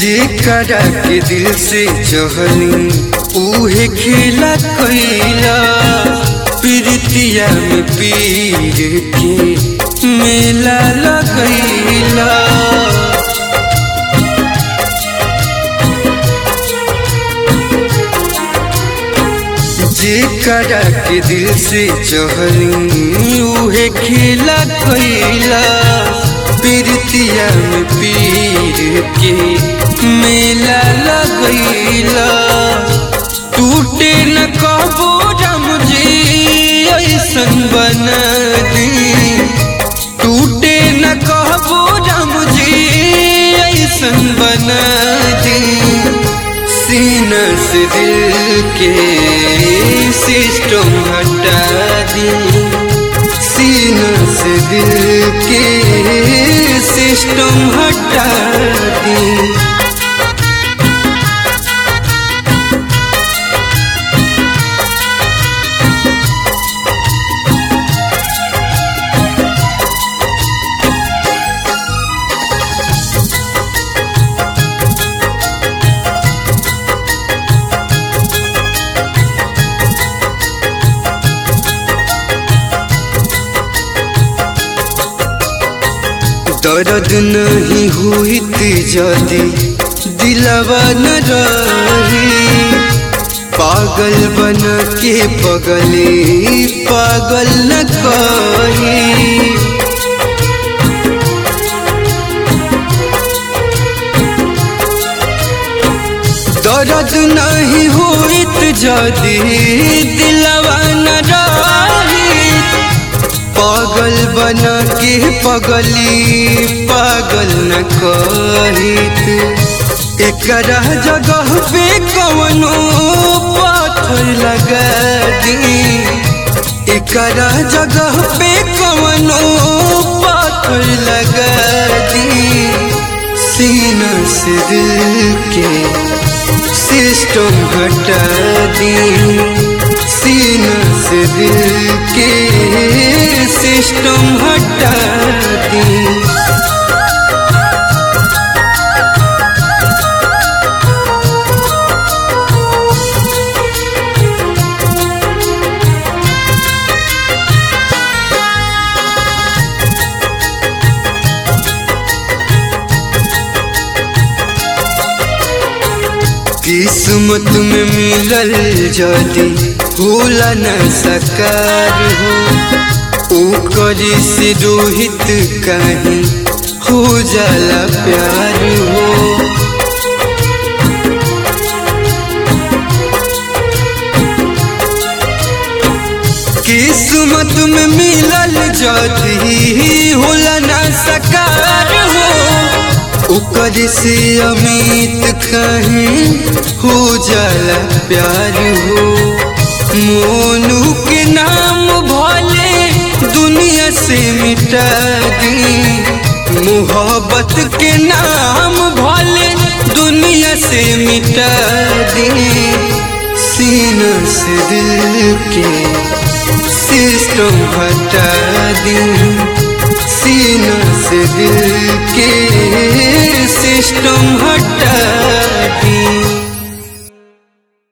जेकरा के दिल से चहली उहे खेला कैला, प्रीतिया में पीर के मेला लगैला। जेकरा के दिल से चहली उहे खेला कैला, प्रीतिया में पीर के मेला लगैला। टूटे न कबो राम जी ऐसन बना दी, टूटे न कबो राम जी ऐसन बना दी। सीना से दिल के सिस्टम हटा दी, सीना से दिल के सिस्टम हटा दी। दर्द नहीं हुईत जदी दिलवा न रही, पागल बना के पगली पागल न कही। दर्द नहीं हुईत जदी दिलवा न रही, पागल बना के पगली पागल न कहित। एकरा जगह पे कवनो पाथर लगा दी, एकरा जगह पे कवनो पाथर लगा दी। सीना से दिल के सिस्टम हटा दी, सीना से दिल के सिस्टम हटा दी। किस्मत में मिलल जदी होला न सकार हो, ओकरी से रोहित कहीं हो जाला प्यार हो। किस्मत में मिलल जदी होला न सकार हो, ओकर से अमित कहीं हो जाला प्यार हो। मोनू के नाम भले दुनिया से मिटा दी, मोहब्बत के नाम भले दुनिया से मिटा दी। सीना से दिल के सिस्टम हटा दी, सीना से दिल के सिस्टम हटा